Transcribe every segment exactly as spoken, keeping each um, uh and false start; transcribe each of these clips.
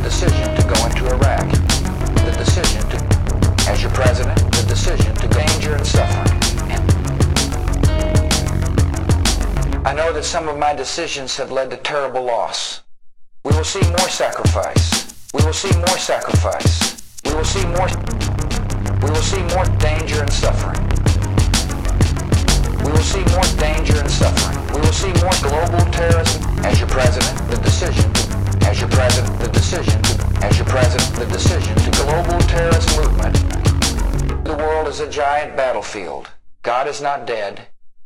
decision to go into Iraq, the decision to, as your president, the decision to danger and suffering. I know that some of my decisions have led to terrible loss. We will see more sacrifice. We will see more sacrifice. We will see more, we will see more danger and suffering. We will see more danger and suffering. We will see more global terrorism. As your president, the decision to, as your president, the decision to, as your president, the decision to global terrorist movement. The world is a giant battlefield. God is not dead.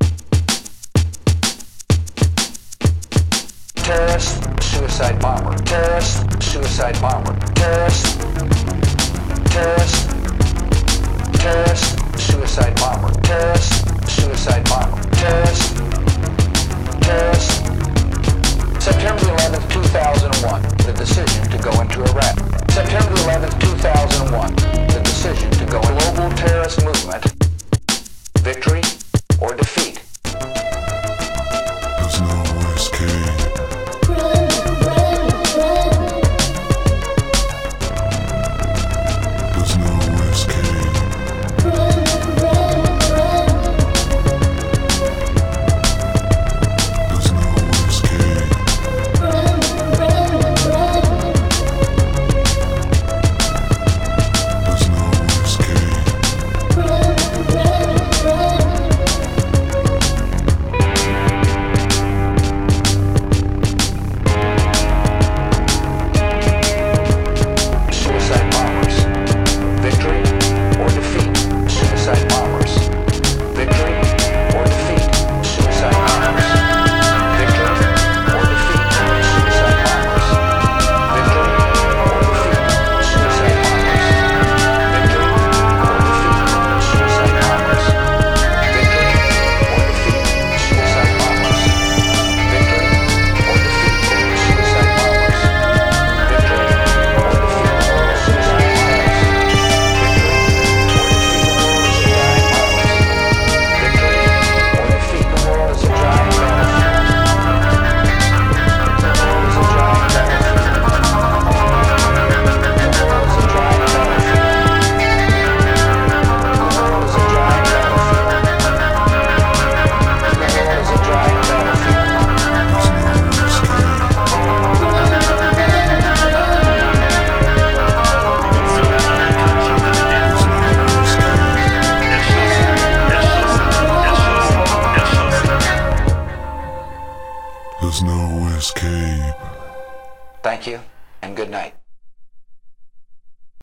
Terrorist, suicide bomber. Terrorist, suicide bomber. Terrorist, terrorist, terrorist, suicide bomber. Terrorist, suicide bomber. Terrorist, terrorist. September eleventh, two thousand one, the decision to go into Iraq. September eleventh, two thousand one, the decision to go in global terrorist movement. Victory or defeat. There's no escape. Thank you, and good night.